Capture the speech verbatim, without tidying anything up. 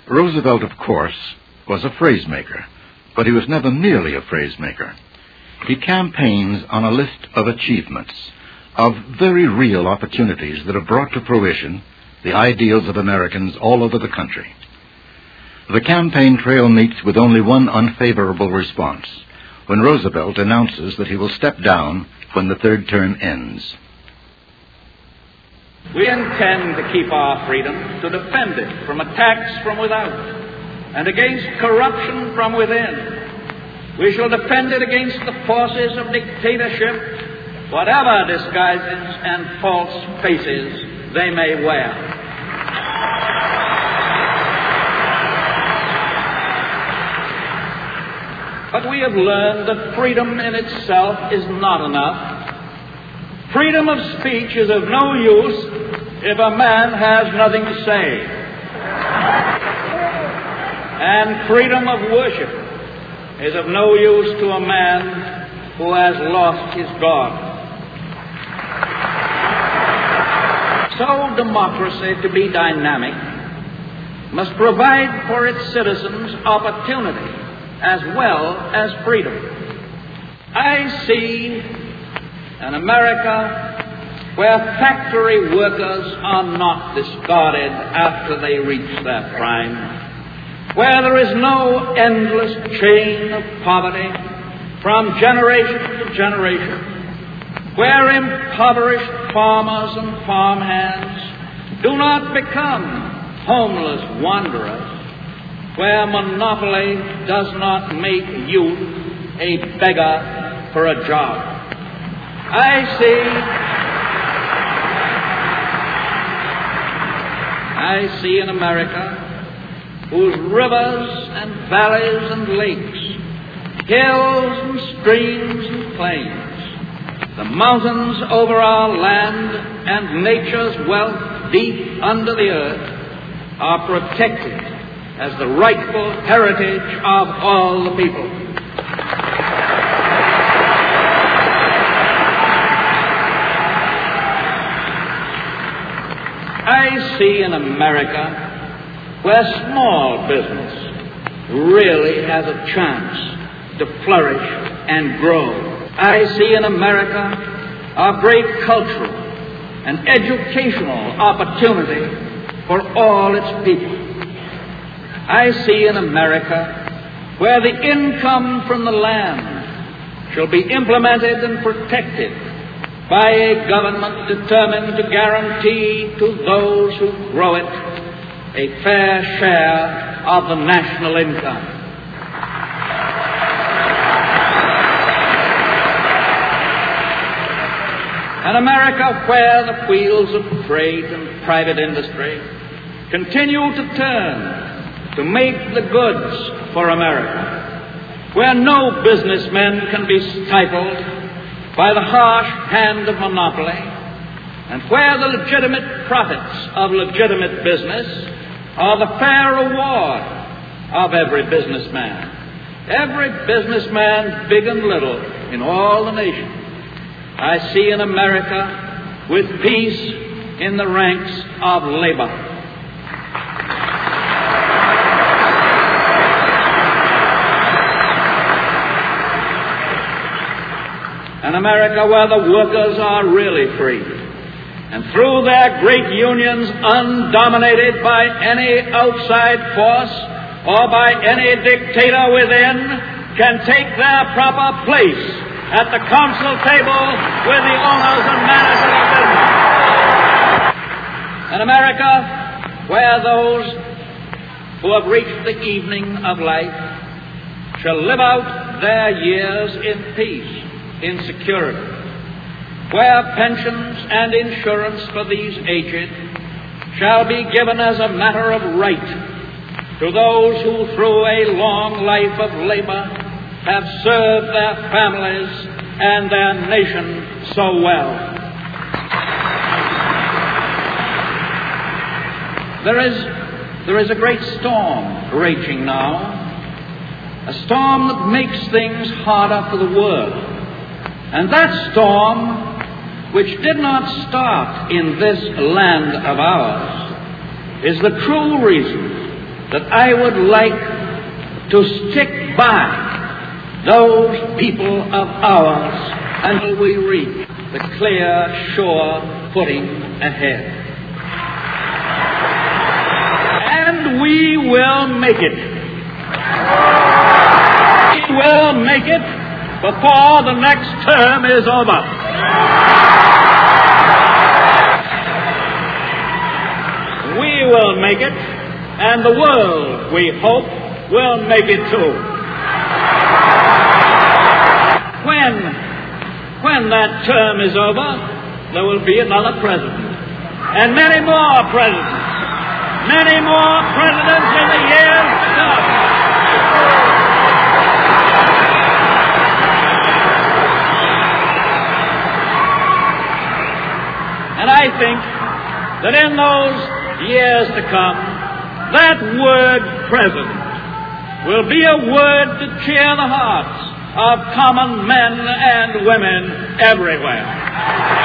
Roosevelt, of course, was a phrase-maker, but he was never merely a phrase-maker. He campaigns on a list of achievements, of very real opportunities that have brought to fruition the ideals of Americans all over the country. The campaign trail meets with only one unfavorable response, when Roosevelt announces that he will step down when the third term ends. We intend to keep our freedom, to defend it from attacks from without and against corruption from within. We shall defend it against the forces of dictatorship, whatever disguises and false faces they may wear. But we have learned that freedom in itself is not enough. Freedom of speech is of no use if a man has nothing to say. And freedom of worship is of no use to a man who has lost his God. So democracy, to be dynamic, must provide for its citizens opportunity as well as freedom. I see an America where factory workers are not discarded after they reach their prime, where there is no endless chain of poverty from generation to generation, where impoverished farmers and farmhands do not become homeless wanderers, where monopoly does not make youth a beggar for a job. I see, I see an America whose rivers and valleys and lakes, hills and streams and plains, the mountains over our land and nature's wealth deep under the earth are protected as the rightful heritage of all the people. I see an America where small business really has a chance to flourish and grow. I see an America of great cultural and educational opportunity for all its people. I see an America where the income from the land shall be implemented and protected by a government determined to guarantee to those who grow it a fair share of the national income. An America where the wheels of trade and private industry continue to turn to make the goods for America, where no businessmen can be stifled by the harsh hand of monopoly, and where the legitimate profits of legitimate business are the fair reward of every businessman, every businessman, big and little, in all the nation. I see an America with peace in the ranks of labor. An America where the workers are really free, and through their great unions undominated by any outside force or by any dictator within, can take their proper place at the council table with the owners and managers of business. An America where those who have reached the evening of life shall live out their years in peace, in security, where pensions and insurance for these aged shall be given as a matter of right to those who through a long life of labor have served their families and their nation so well. There is, there is a great storm raging now, a storm that makes things harder for the world. And that storm, which did not start in this land of ours, is the true reason that I would like to stick by those people of ours until we reach the clear, sure footing ahead. And we will make it. We will make it before the next term is over. We will make it, and the world, we hope, will make it too. When, when that term is over, there will be another president, and many more presidents, many more presidents in the years to come. And I think that in those years to come, that word president will be a word to cheer the hearts of common men and women everywhere.